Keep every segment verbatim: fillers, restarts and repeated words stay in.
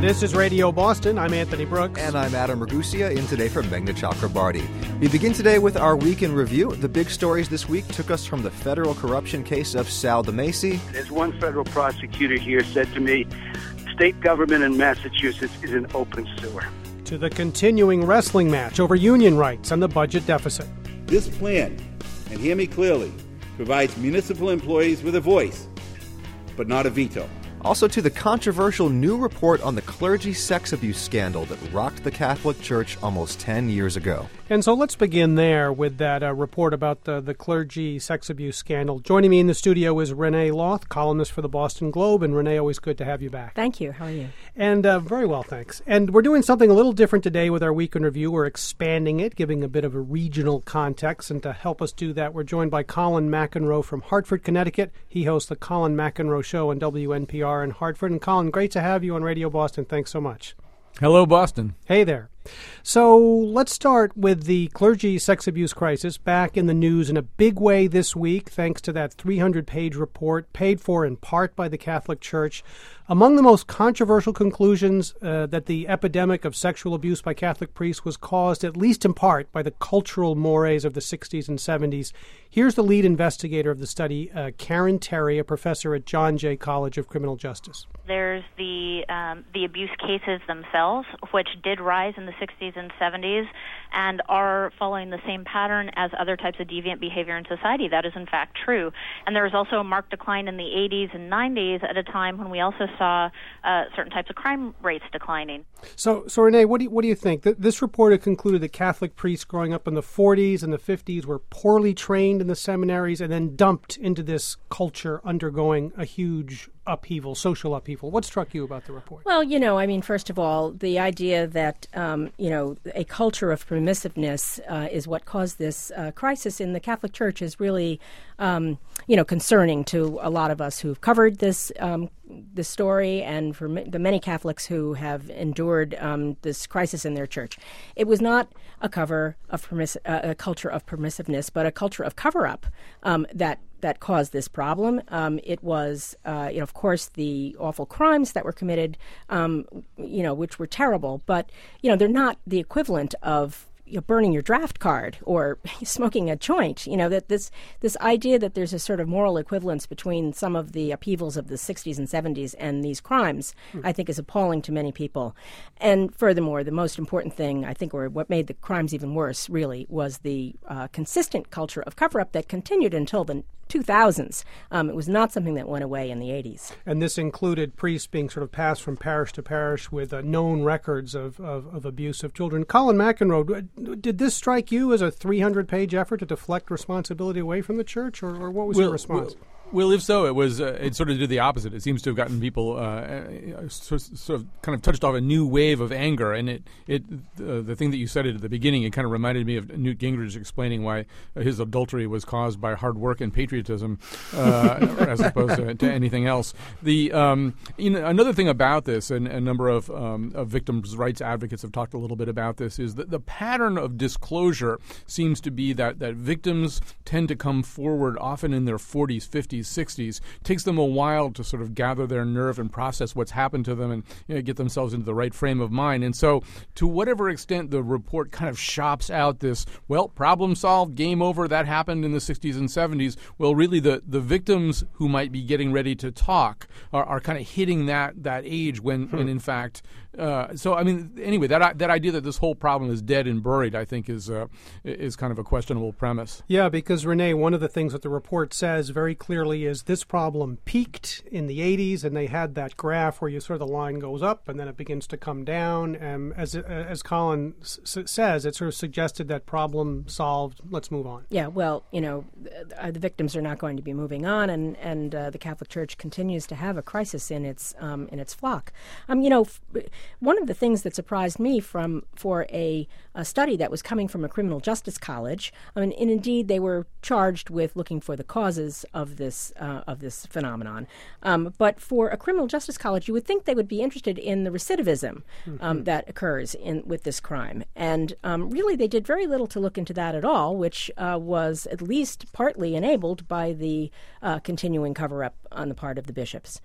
This is Radio Boston. I'm Anthony Brooks. And I'm Adam Ragusia, in today for Meghna Chakrabarty. We begin today with our Week in Review. The big stories this week took us from the federal corruption case of Sal DeMacy. As one federal prosecutor here said to me, state government in Massachusetts is an open sewer. To the continuing wrestling match over union rights and the budget deficit. This plan, and hear me clearly, provides municipal employees with a voice, but not a veto. Also to the controversial new report on the clergy sex abuse scandal that rocked the Catholic Church almost ten years ago. And so let's begin there with that uh, report about the, the clergy sex abuse scandal. Joining me in the studio is Renee Loth, columnist for the Boston Globe. And Renee, always good to have you back. Thank you. How are you? And uh, very well, thanks. And we're doing something a little different today with our Week in Review. We're expanding it, giving a bit of a regional context. And to help us do that, we're joined by Colin McEnroe from Hartford, Connecticut. He hosts the Colin McEnroe Show on W N P R in Hartford. And Colin, great to have you on Radio Boston. Thanks so much. Hello, Boston. Hey there. So let's start with the clergy sex abuse crisis, back in the news in a big way this week, thanks to that three hundred page report paid for in part by the Catholic Church. Among the most controversial conclusions uh, that the epidemic of sexual abuse by Catholic priests was caused, at least in part, by the cultural mores of the sixties and seventies. Here's the lead investigator of the study, uh, Karen Terry, a professor at John Jay College of Criminal Justice. There's the um, the abuse cases themselves, which did rise in the sixties and seventies and are following the same pattern as other types of deviant behavior in society. That is, in fact, true. And there was also a marked decline in the eighties and nineties at a time when we also saw uh, certain types of crime rates declining. So, so Renee, what do you, what do you think? Th- this report had concluded that Catholic priests growing up in the forties and the fifties were poorly trained in the seminaries and then dumped into this culture undergoing a huge upheaval, social upheaval. What struck you about the report? Well, you know, I mean, first of all, the idea that, um, you know, a culture of permissiveness uh, is what caused this uh, crisis in the Catholic Church is really, um, you know, concerning to a lot of us who've covered this um, this story and for m- the many Catholics who have endured um, this crisis in their church. It was not a cover of permiss- uh, a culture of permissiveness, but a culture of cover-up um, that that caused this problem. Um, it was, uh, you know, of course, the awful crimes that were committed, um, you know, which were terrible. But, you know, they're not the equivalent of you know, burning your draft card or smoking a joint. You know, that this this idea that there's a sort of moral equivalence between some of the upheavals of the sixties and seventies and these crimes, mm. I think is appalling to many people. And furthermore, the most important thing, I think, or what made the crimes even worse, really, was the uh, consistent culture of cover-up that continued until the two thousands. Um, it was not something that went away in the eighties. And this included priests being sort of passed from parish to parish with uh, known records of, of, of abuse of children. Colin McEnroe, did this strike you as a three hundred page effort to deflect responsibility away from the church, or, or what was well, your response? Well, Well, if so, it was uh, it sort of did the opposite. It seems to have gotten people uh, sort, sort of kind of touched off a new wave of anger, and it it uh, the thing that you said at the beginning, it kind of reminded me of Newt Gingrich explaining why his adultery was caused by hard work and patriotism, uh, as opposed to, to anything else. The um, you know, another thing about this, and a number of, um, of victims' rights advocates have talked a little bit about this, is that the pattern of disclosure seems to be that that victims tend to come forward often in their forties, fifties, sixties. It takes them a while to sort of gather their nerve and process what's happened to them and you know, get themselves into the right frame of mind. And so to whatever extent the report kind of shops out this, well, problem solved, game over, that happened in the sixties and seventies, well, really the, the victims who might be getting ready to talk are, are kind of hitting that, that age when, hmm. when in fact, uh, so I mean, anyway, that that idea that this whole problem is dead and buried, I think, is uh, is kind of a questionable premise. Yeah, because Renee, one of the things that the report says very clearly is this problem peaked in the eighties, and they had that graph where you sort of the line goes up and then it begins to come down. And as as Colin s- says, it sort of suggested that problem solved. Let's move on. Yeah, well, you know, the, the victims are not going to be moving on, and and uh, the Catholic Church continues to have a crisis in its um, in its flock. Um, you know. F- One of the things that surprised me from for a, a study that was coming from a criminal justice college, I mean, and indeed they were charged with looking for the causes of this uh, of this phenomenon. Um, but for a criminal justice college, you would think they would be interested in the recidivism um, mm-hmm. that occurs in with this crime, and um, really they did very little to look into that at all, which uh, was at least partly enabled by the uh, continuing cover-up on the part of the bishops.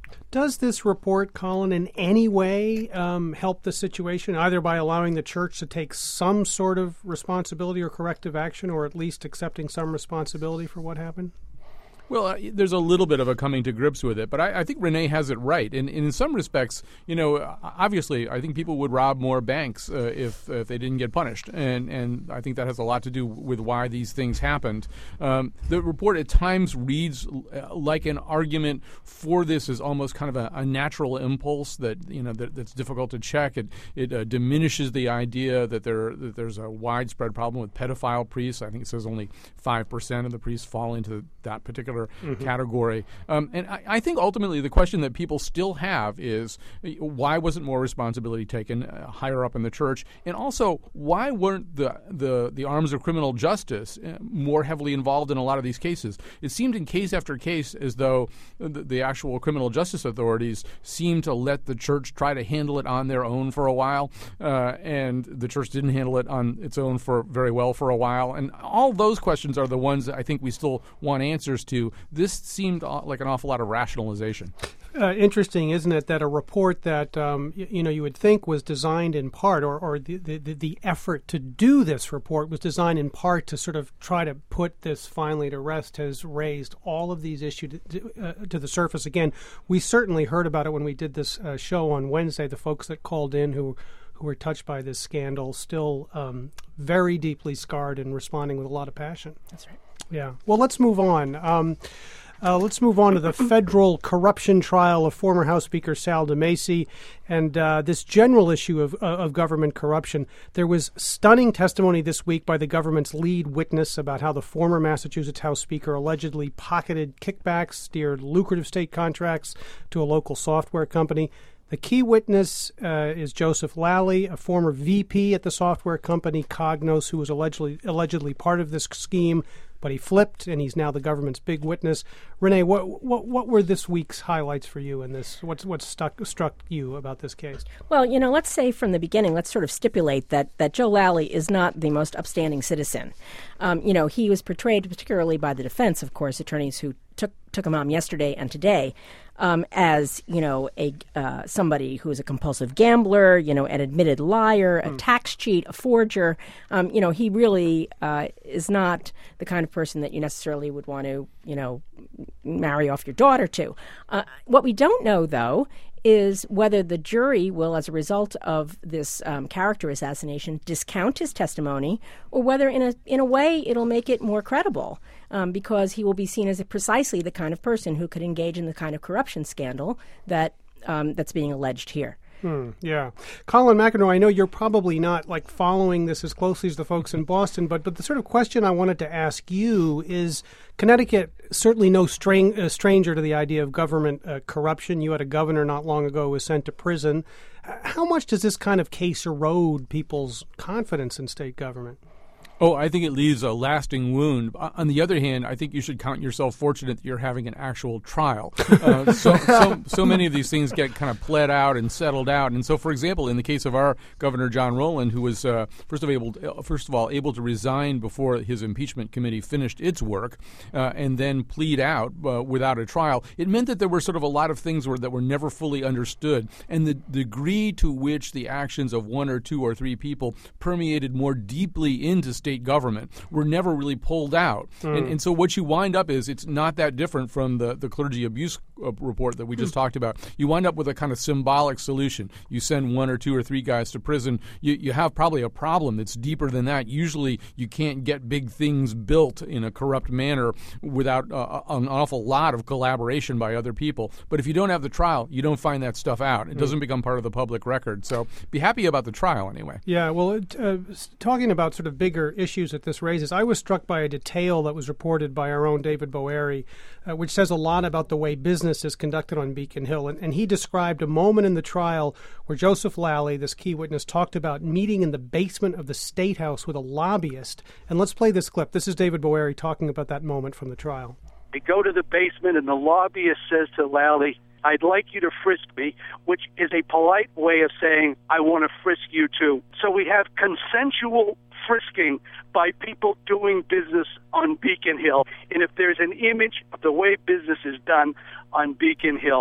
Does this report, Colin, in any way um, help the situation, either by allowing the church to take some sort of responsibility or corrective action, or at least accepting some responsibility for what happened? Well, uh, there's a little bit of a coming to grips with it, but I, I think Renee has it right. And, and in some respects, you know, obviously, I think people would rob more banks uh, if if they didn't get punished, and and I think that has a lot to do with why these things happened. Um, the report at times reads like an argument for this as almost kind of a, a natural impulse that you know that, that's difficult to check. It it uh, diminishes the idea that there that there's a widespread problem with pedophile priests. I think it says only five percent of the priests fall into that particular Mm-hmm. category. Um, and I, I think ultimately the question that people still have is why wasn't more responsibility taken uh, higher up in the church? And also, why weren't the, the, the arms of criminal justice uh, more heavily involved in a lot of these cases? It seemed in case after case as though the, the actual criminal justice authorities seemed to let the church try to handle it on their own for a while, uh, and the church didn't handle it on its own for very well for a while. And all those questions are the ones that I think we still want answers to. This seemed like an awful lot of rationalization. Uh, interesting, isn't it, that a report that um, y- you know you would think was designed in part, or, or the, the the effort to do this report was designed in part to sort of try to put this finally to rest, has raised all of these issues to, uh, to the surface again. We certainly heard about it when we did this uh, show on Wednesday. The folks that called in who who were touched by this scandal still um, very deeply scarred and responding with a lot of passion. That's right. Yeah. Well, let's move on. Um, uh, let's move on to the federal corruption trial of former House Speaker Sal DeMacy and uh, this general issue of, uh, of government corruption. There was stunning testimony this week by the government's lead witness about how the former Massachusetts House Speaker allegedly pocketed kickbacks, steered lucrative state contracts to a local software company. The key witness uh, is Joseph Lally, a former V P at the software company Cognos, who was allegedly allegedly part of this scheme, but he flipped, and he's now the government's big witness. Renee, what what what were this week's highlights for you in this? What's what stuck struck you about this case? Well, you know, let's say from the beginning, let's sort of stipulate that that Joe Lally is not the most upstanding citizen. Um, you know, he was portrayed, particularly by the defense, of course, attorneys who took took him on yesterday and today, um, as you know, a uh, somebody who is a compulsive gambler, you know, an admitted liar, a mm. tax cheat, a forger. Um, you know, he really uh, is not the kind of person that you necessarily would want to, you know, marry off your daughter to. Uh, what we don't know, though, is whether the jury will, as a result of this um, character assassination, discount his testimony, or whether in a in a way it'll make it more credible, um, because he will be seen as a precisely the kind of person who could engage in the kind of corruption scandal that um, that's being alleged here. Hmm, yeah. Colin McEnroe, I know you're probably not like following this as closely as the folks in Boston, but but the sort of question I wanted to ask you is, Connecticut certainly no string, uh, stranger to the idea of government uh, corruption. You had a governor not long ago who was sent to prison. How much does this kind of case erode people's confidence in state government? Oh, I think it leaves a lasting wound. On the other hand, I think you should count yourself fortunate that you're having an actual trial. Uh, so, so, so many of these things get kind of pled out and settled out. And so, for example, in the case of our Governor John Rowland, who was uh, first of able, to, first of all able to resign before his impeachment committee finished its work, uh, and then plead out uh, without a trial, it meant that there were sort of a lot of things were, that were never fully understood, and the degree to which the actions of one or two or three people permeated more deeply into state state government were never really pulled out. Mm. And, and so what you wind up is it's not that different from the, the clergy abuse uh, report that we just mm. talked about. You wind up with a kind of symbolic solution. You send one or two or three guys to prison. You, you have probably a problem that's deeper than that. Usually you can't get big things built in a corrupt manner without uh, an awful lot of collaboration by other people. But if you don't have the trial, you don't find that stuff out. It mm. doesn't become part of the public record. So be happy about the trial anyway. Yeah, well, it, uh, talking about sort of bigger issues that this raises, I was struck by a detail that was reported by our own David Boeri, uh, which says a lot about the way business is conducted on Beacon Hill. And, and he described a moment in the trial where Joseph Lally, this key witness, talked about meeting in the basement of the State House with a lobbyist. And let's play this clip. This is David Boeri talking about that moment from the trial. They go to the basement, and the lobbyist says to Lally, "I'd like you to frisk me," which is a polite way of saying, "I want to frisk you too." So we have consensual frisking by people doing business on Beacon Hill. And if there's an image of the way business is done on Beacon Hill,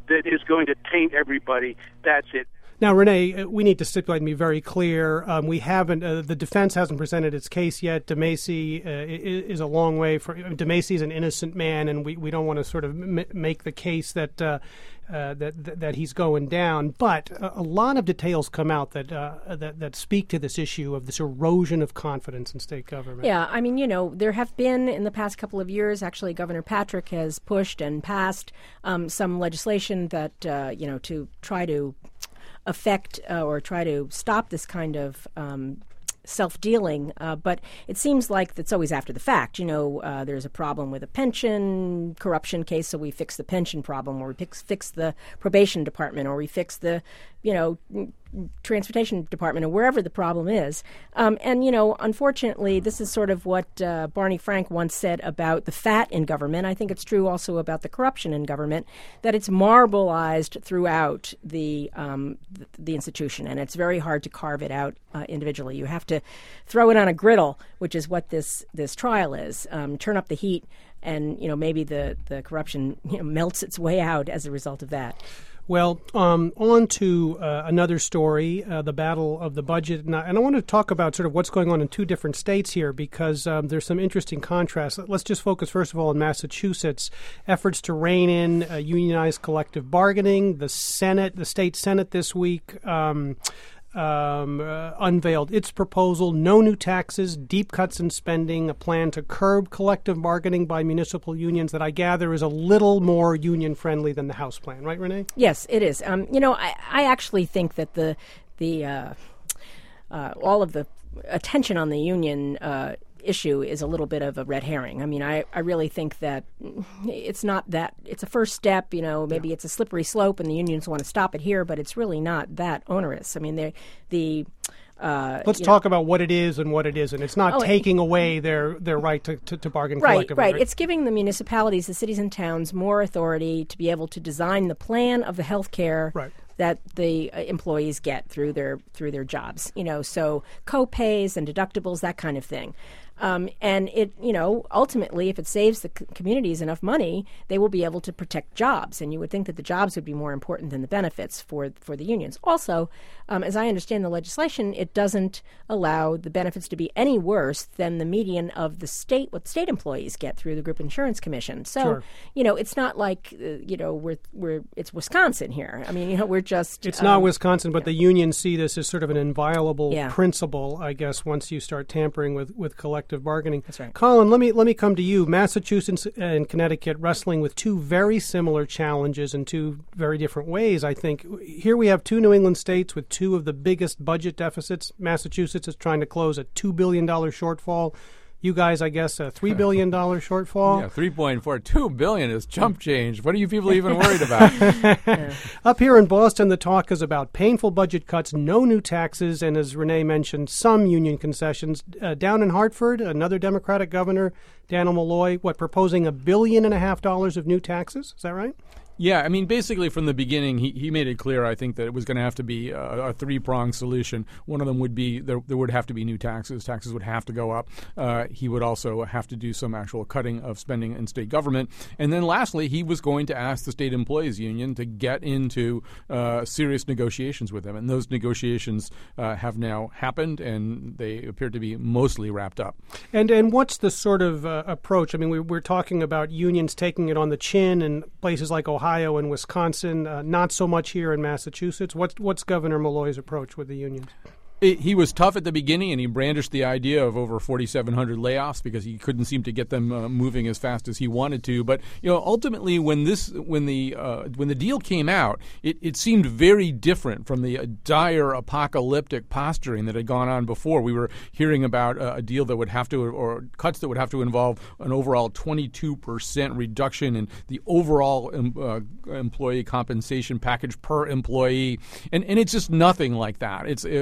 that is going to taint everybody. That's it. Now, Renee, we need to stipulate and be very clear. Um, we haven't, uh, the defense hasn't presented its case yet. DeMacy uh, is a long way for, DeMacy is an innocent man, and we, we don't want to sort of m- make the case that, uh, uh, that that he's going down. But a, a lot of details come out that, uh, that that speak to this issue of this erosion of confidence in state government. Yeah, I mean, you know, there have been in the past couple of years, actually, Governor Patrick has pushed and passed um, some legislation that, uh, you know, to try to affect uh, or try to stop this kind of um, self-dealing, uh, but it seems like it's always after the fact. You know, uh, there's a problem with a pension corruption case, so we fix the pension problem, or we fix, fix the probation department, or we fix the, you know, transportation department, or wherever the problem is. Um, and, you know, unfortunately, this is sort of what uh, Barney Frank once said about the fat in government. I think it's true also about the corruption in government, that it's marbleized throughout the um, the, the institution, and it's very hard to carve it out uh, individually. You have to throw it on a griddle, which is what this this trial is. Um, turn up the heat, and, you know, maybe the, the corruption, you know, melts its way out as a result of that. Well, um, on to uh, another story, uh, the battle of the budget. And I, and I want to talk about sort of what's going on in two different states here, because um, there's some interesting contrasts. Let's just focus, first of all, on Massachusetts. Efforts to rein in uh, unionized collective bargaining. The Senate, the state Senate this week, um, Um, uh, unveiled its proposal: no new taxes, deep cuts in spending, a plan to curb collective bargaining by municipal unions that I gather is a little more union-friendly than the House plan. Right, Renee? Yes, it is. Um, you know, I, I actually think that the the uh, uh, all of the attention on the union uh, issue is a little bit of a red herring. I mean, I, I really think that it's not that, it's a first step, you know, maybe yeah. it's a slippery slope and the unions want to stop it here, but it's really not that onerous. I mean, the, the uh, Let's talk know, about what it is and what it isn't. It's not oh, taking it, away their, their right to, to, to bargain right, collectively. Right, right. It's giving the municipalities, the cities and towns, more authority to be able to design the plan of the health care right. that the uh, employees get through their through their jobs. You know, so co-pays and deductibles, that kind of thing. Um, and it, you know, ultimately, if it saves the c- communities enough money, they will be able to protect jobs. And you would think that the jobs would be more important than the benefits for for the unions. Also, um, as I understand the legislation, it doesn't allow the benefits to be any worse than the median of the state, what state employees get through the Group Insurance Commission. So, sure. you know, it's not like, uh, you know, we're we're it's Wisconsin here. I mean, you know, we're just it's um, not Wisconsin, but yeah. the unions see this as sort of an inviolable yeah. principle, I guess, once you start tampering with with collective bargaining. That's right. Colin, let me let me come to you. Massachusetts and Connecticut wrestling with two very similar challenges in two very different ways, I think. Here we have two New England states with two of the biggest budget deficits. Massachusetts is trying to close a two billion dollars shortfall. You guys, I guess, a three billion dollars shortfall. Yeah, three point four. two billion dollars is chump change. What are you people even worried about? yeah. Up here in Boston, the talk is about painful budget cuts, no new taxes, and as Renee mentioned, some union concessions. Uh, down in Hartford, another Democratic governor, Daniel Malloy, what, proposing a billion and a half dollars of new taxes? Is that right? Yeah, I mean, basically from the beginning, he, he made it clear, I think, that it was going to have to be a, a three-pronged solution. One of them would be there, there would have to be new taxes. Taxes would have to go up. Uh, he would also have to do some actual cutting of spending in state government. And then lastly, he was going to ask the state employees union to get into uh, serious negotiations with them. And those negotiations uh, have now happened, and they appear to be mostly wrapped up. And and what's the sort of uh, approach? I mean, we, we're talking about unions taking it on the chin in places like Ohio. Ohio and Wisconsin, uh, not so much here in Massachusetts. What's, what's Governor Malloy's approach with the unions? It, he was tough at the beginning, and he brandished the idea of over forty-seven hundred layoffs because he couldn't seem to get them uh, moving as fast as he wanted to. But you know, ultimately, when this, when the uh, when the deal came out, it, it seemed very different from the uh, dire apocalyptic posturing that had gone on before. We were hearing about uh, a deal that would have to, or cuts that would have to involve an overall twenty-two percent reduction in the overall um, uh, employee compensation package per employee, and and it's just nothing like that. It's uh, we went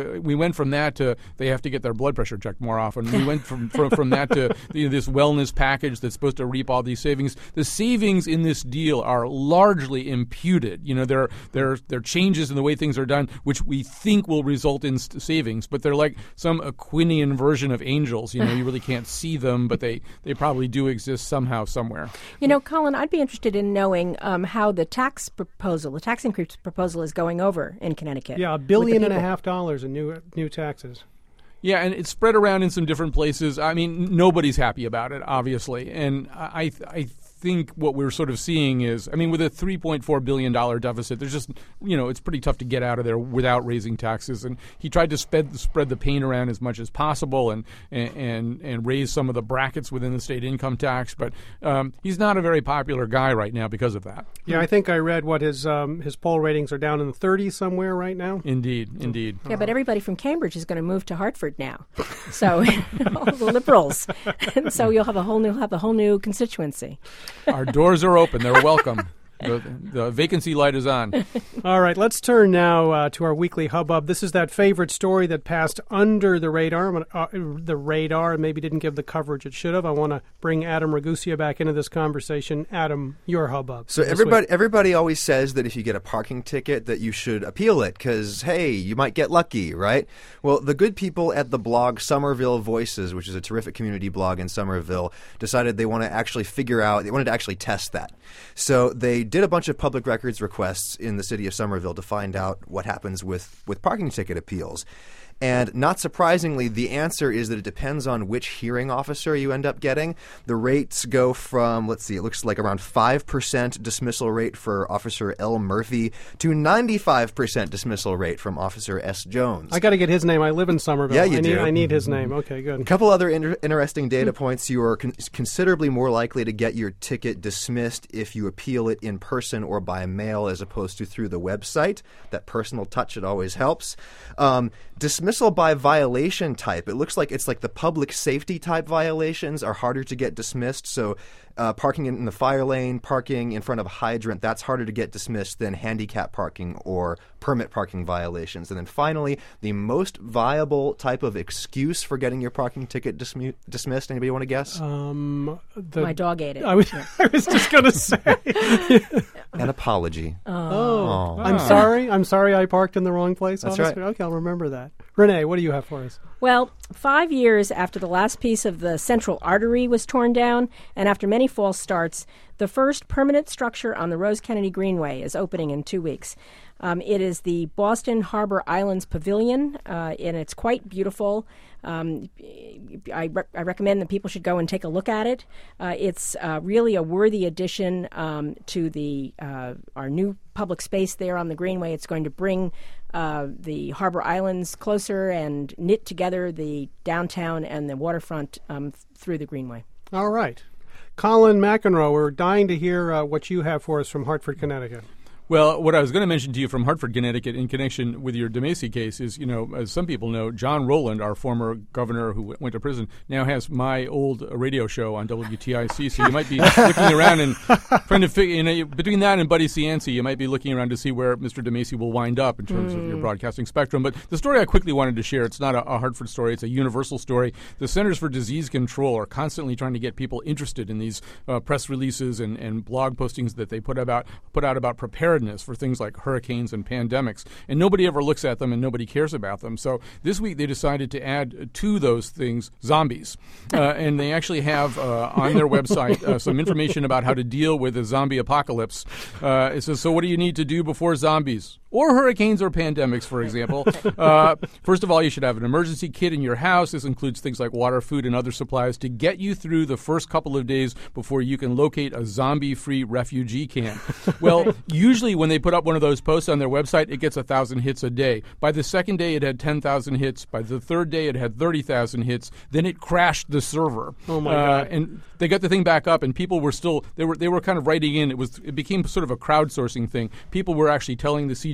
went from that to they have to get their blood pressure checked more often. We went from from, from that to you know, this wellness package that's supposed to reap all these savings. The savings in this deal are largely imputed. You know, there there there are changes in the way things are done, which we think will result in st- savings, but they're like some Aquinian version of angels. You know, you really can't see them, but they, they probably do exist somehow, somewhere. You know, Colin, I'd be interested in knowing um, how the tax proposal, the tax increase proposal is going over in Connecticut. Yeah, a billion and a half dollars in new new taxes. Yeah, and it's spread around in some different places. I mean, nobody's happy about it, obviously. And I I think what we're sort of seeing is, I mean, with a three point four billion dollars deficit, there's just, you know, it's pretty tough to get out of there without raising taxes. And he tried to spread, spread the pain around as much as possible and and and raise some of the brackets within the state income tax. But um, he's not a very popular guy right now because of that. Yeah, I think I read what his um, his poll ratings are down in the thirties somewhere right now. Indeed, indeed. Yeah, but everybody from Cambridge is going to move to Hartford now. So all the liberals. And so you'll have a whole new have a whole new constituency. Our doors are open. They're welcome. The, the vacancy light is on. All right, let's turn now uh, to our weekly hubbub. This is that favorite story that passed under the radar, uh, the radar, and maybe didn't give the coverage it should have. I want to bring Adam Ragusea back into this conversation. Adam, your hubbub. So everybody, everybody always says that if you get a parking ticket, that you should appeal it because hey, you might get lucky, right? Well, the good people at the blog Somerville Voices, which is a terrific community blog in Somerville, decided they want to actually figure out. They wanted to actually test that. So they did a bunch of public records requests in the city of Somerville to find out what happens with, with parking ticket appeals. And not surprisingly, the answer is that it depends on which hearing officer you end up getting. The rates go from, let's see, it looks like around five percent dismissal rate for Officer L. Murphy to ninety-five percent dismissal rate from Officer S. Jones. I got to get his name. I live in Somerville. Yeah, you I do. Need, I need his name. Okay, good. A couple other inter- interesting data points. You are con- considerably more likely to get your ticket dismissed if you appeal it in person or by mail as opposed to through the website. That personal touch, it always helps. Um, dismissal by violation type. It looks like it's like the public safety type violations are harder to get dismissed. So uh, parking in the fire lane, parking in front of a hydrant, that's harder to get dismissed than handicap parking or permit parking violations. And then finally, the most viable type of excuse for getting your parking ticket dismu- dismissed. Anybody want to guess? Um, the, My dog ate it. I was, I was just going to say. An apology. Oh, Oh. I'm sorry. I'm sorry I parked in the wrong place. That's Honestly. right. Okay, I'll remember that. Renee, what do you have for us? Well, five years after the last piece of the central artery was torn down, and after many false starts, the first permanent structure on the Rose Kennedy Greenway is opening in two weeks. Um, it is the Boston Harbor Islands Pavilion, uh, and it's quite beautiful. Um, I, re- I recommend that people should go and take a look at it. Uh, it's uh, really a worthy addition um, to the uh, our new public space there on the Greenway. It's going to bring uh, the Harbor Islands closer and knit together the downtown and the waterfront um, through the Greenway. All right. Colin McEnroe, we're dying to hear uh, what you have for us from Hartford, Connecticut. Well, what I was going to mention to you from Hartford, Connecticut, in connection with your DeMacy case is, you know, as some people know, John Rowland, our former governor who w- went to prison, now has my old uh, radio show on W T I C. So you might be looking around and trying to figure, you know, between that and Buddy Cianci, you might be looking around to see where Mister DeMacy will wind up in terms mm. of your broadcasting spectrum. But the story I quickly wanted to share, it's not a, a Hartford story, it's a universal story. The Centers for Disease Control are constantly trying to get people interested in these uh, press releases and, and blog postings that they put about put out about preparedness for things like hurricanes and pandemics, and nobody ever looks at them and nobody cares about them. So this week they decided to add to those things zombies, uh, and they actually have uh, on their website uh, some information about how to deal with a zombie apocalypse. Uh, it says, so what do you need to do before zombies? Or hurricanes or pandemics, for example. Uh, first of all, you should have an emergency kit in your house. This includes things like water, food, and other supplies to get you through the first couple of days before you can locate a zombie-free refugee camp. Well, usually when they put up one of those posts on their website, it gets one thousand hits a day. By the second day, it had ten thousand hits. By the third day, it had thirty thousand hits. Then it crashed the server. Oh, my uh, God. And they got the thing back up, and people were still, they were they were kind of writing in. It was it became sort of a crowdsourcing thing. People were actually telling the C D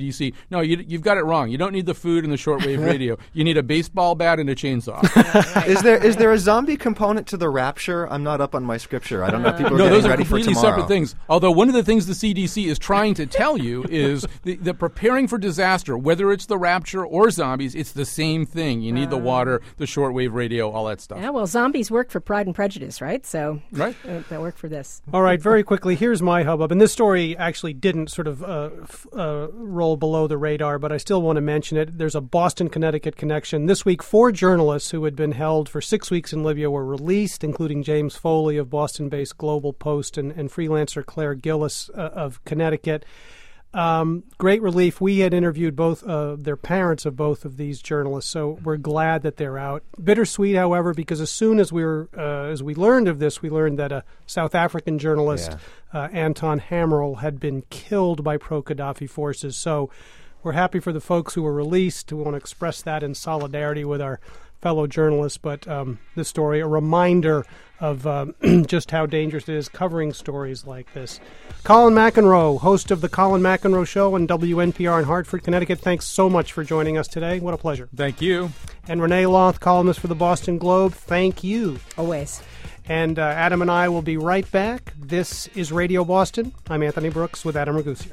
D C. No, you, you've got it wrong. You don't need the food and the shortwave radio. You need a baseball bat and a chainsaw. Is there is there a zombie component to the rapture? I'm not up on my scripture. I don't know if people are no, getting those are ready for completely tomorrow. separate things. Although one of the things the C D C is trying to tell you is the, the preparing for disaster, whether it's the rapture or zombies, it's the same thing. You need the water, the shortwave radio, all that stuff. Yeah, well, zombies work for Pride and Prejudice, right? So right. uh, that work for this. All right, very quickly, here's my hubbub. And this story actually didn't sort of uh, f- uh, roll below the radar, but I still want to mention it. There's a Boston, Connecticut connection. This week, four journalists who had been held for six weeks in Libya were released, including James Foley of Boston-based Global Post and, and freelancer Claire Gillis uh, of Connecticut. Um, great relief. We had interviewed both uh, their parents of both of these journalists, so we're glad that they're out. Bittersweet, however, because as soon as we were, uh, as we learned of this, we learned that a South African journalist, yeah. uh, Anton Hammerl, had been killed by pro-Gaddafi forces. So we're happy for the folks who were released. We want to express that in solidarity with our fellow journalists, but um, this story, a reminder of um, just how dangerous it is covering stories like this. Colin McEnroe, host of the Colin McEnroe Show on W N P R in Hartford, Connecticut, thanks so much for joining us today. What a pleasure. Thank you. And Renee Loth, columnist for the Boston Globe, thank you. Always. And uh, Adam and I will be right back. This is Radio Boston. I'm Anthony Brooks with Adam Ragusea.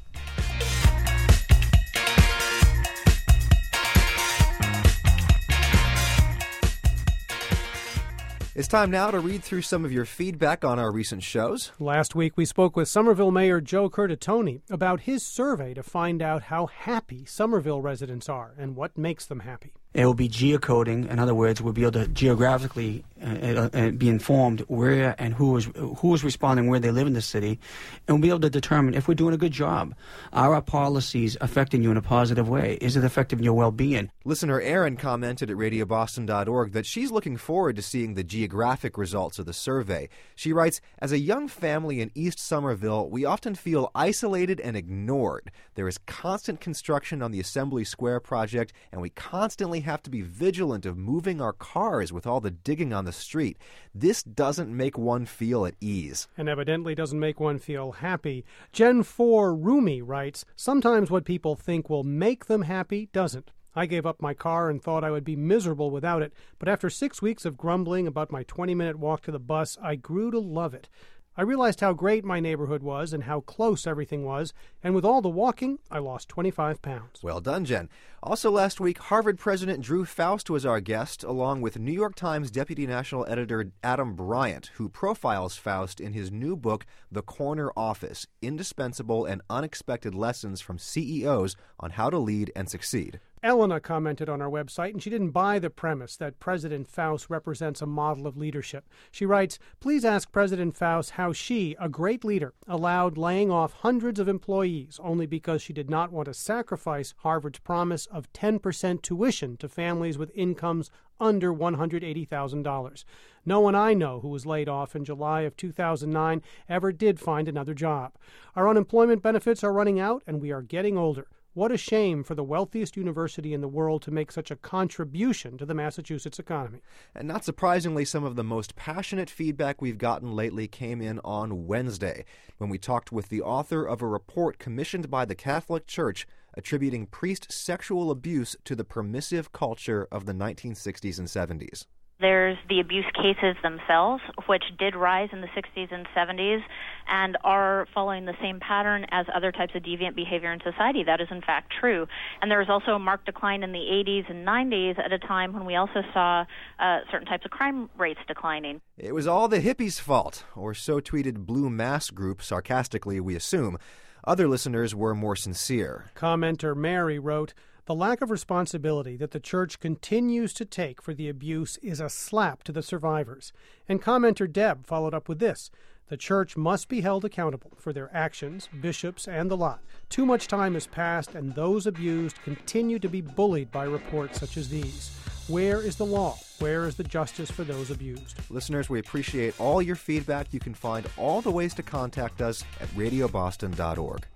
It's time now to read through some of your feedback on our recent shows. Last week, we spoke with Somerville Mayor Joe Curtatone about his survey to find out how happy Somerville residents are and what makes them happy. It will be geocoding. In other words, we'll be able to geographically uh, uh, be informed where and who is who is responding, where they live in the city, and we'll be able to determine if we're doing a good job. Are our policies affecting you in a positive way? Is it affecting your well-being? Listener Erin commented at radio boston dot org that she's looking forward to seeing the geographic results of the survey. She writes, as a young family in East Somerville, we often feel isolated and ignored. There is constant construction on the Assembly Square project, and we constantly have to be vigilant of moving our cars with all the digging on the street. This doesn't make one feel at ease. And evidently doesn't make one feel happy. Gen four Rumi writes, sometimes what people think will make them happy doesn't. I gave up my car and thought I would be miserable without it, but after six weeks of grumbling about my twenty-minute walk to the bus, I grew to love it. I realized how great my neighborhood was and how close everything was, and with all the walking, I lost twenty-five pounds. Well done, Jen. Also last week, Harvard President Drew Faust was our guest, along with New York Times Deputy National Editor Adam Bryant, who profiles Faust in his new book, The Corner Office, Indispensable and Unexpected Lessons from C E Os on How to Lead and Succeed. Elena commented on our website, and she didn't buy the premise that President Faust represents a model of leadership. She writes, please ask President Faust how she, a great leader, allowed laying off hundreds of employees only because she did not want to sacrifice Harvard's promise of ten percent tuition to families with incomes under one hundred eighty thousand dollars. No one I know who was laid off in July of two thousand nine ever did find another job. Our unemployment benefits are running out, and we are getting older. What a shame for the wealthiest university in the world to make such a contribution to the Massachusetts economy. And not surprisingly, some of the most passionate feedback we've gotten lately came in on Wednesday, when we talked with the author of a report commissioned by the Catholic Church attributing priest sexual abuse to the permissive culture of the nineteen sixties and seventies. There's the abuse cases themselves, which did rise in the sixties and seventies and are following the same pattern as other types of deviant behavior in society. That is, in fact, true. And there was also a marked decline in the eighties and nineties at a time when we also saw uh, certain types of crime rates declining. It was all the hippies' fault, or so tweeted Blue Mass Group, sarcastically, we assume. Other listeners were more sincere. Commenter Mary wrote, the lack of responsibility that the church continues to take for the abuse is a slap to the survivors. And commenter Deb followed up with this. The church must be held accountable for their actions, bishops, and the lot. Too much time has passed, and those abused continue to be bullied by reports such as these. Where is the law? Where is the justice for those abused? Listeners, we appreciate all your feedback. You can find all the ways to contact us at radio boston dot org.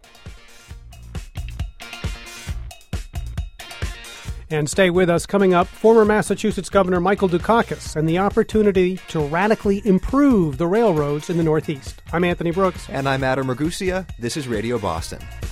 And stay with us. Coming up, former Massachusetts Governor Michael Dukakis and the opportunity to radically improve the railroads in the Northeast. I'm Anthony Brooks. And I'm Adam Ragusea. This is Radio Boston.